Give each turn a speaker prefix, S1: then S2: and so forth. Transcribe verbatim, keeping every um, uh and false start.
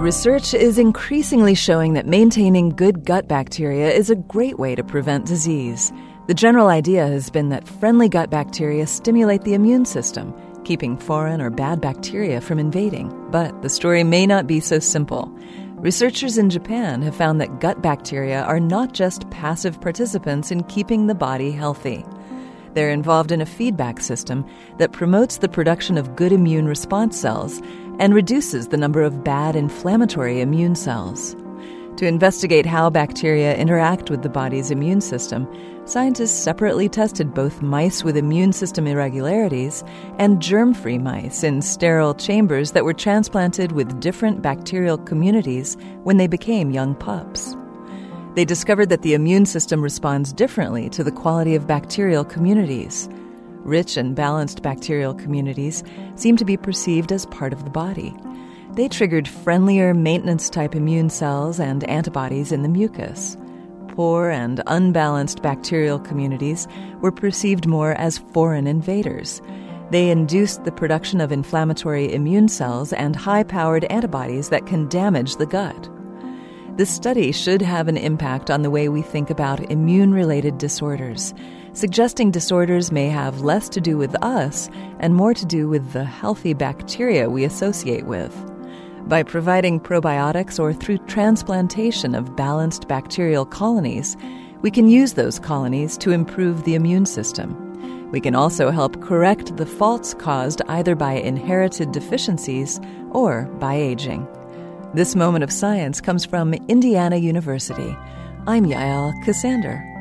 S1: Research is increasingly showing that maintaining good gut bacteria is a great way to prevent disease. The general idea has been that friendly gut bacteria stimulate the immune system, keeping foreign or bad bacteria from invading. But the story may not be so simple. Researchers in Japan have found that gut bacteria are not just passive participants in keeping the body healthy. They're involved in a feedback system that promotes the production of good immune response cells and reduces the number of bad inflammatory immune cells. To investigate how bacteria interact with the body's immune system, scientists separately tested both mice with immune system irregularities and germ-free mice in sterile chambers that were transplanted with different bacterial communities when they became young pups. They discovered that the immune system responds differently to the quality of bacterial communities. Rich and balanced bacterial communities seem to be perceived as part of the body. They triggered friendlier maintenance-type immune cells and antibodies in the mucus. Poor and unbalanced bacterial communities were perceived more as foreign invaders. They induced the production of inflammatory immune cells and high-powered antibodies that can damage the gut. This study should have an impact on the way we think about immune-related disorders, suggesting disorders may have less to do with us and more to do with the healthy bacteria we associate with. By providing probiotics or through transplantation of balanced bacterial colonies, we can use those colonies to improve the immune system. We can also help correct the faults caused either by inherited deficiencies or by aging. This moment of science comes from Indiana University. I'm Yael Ksander.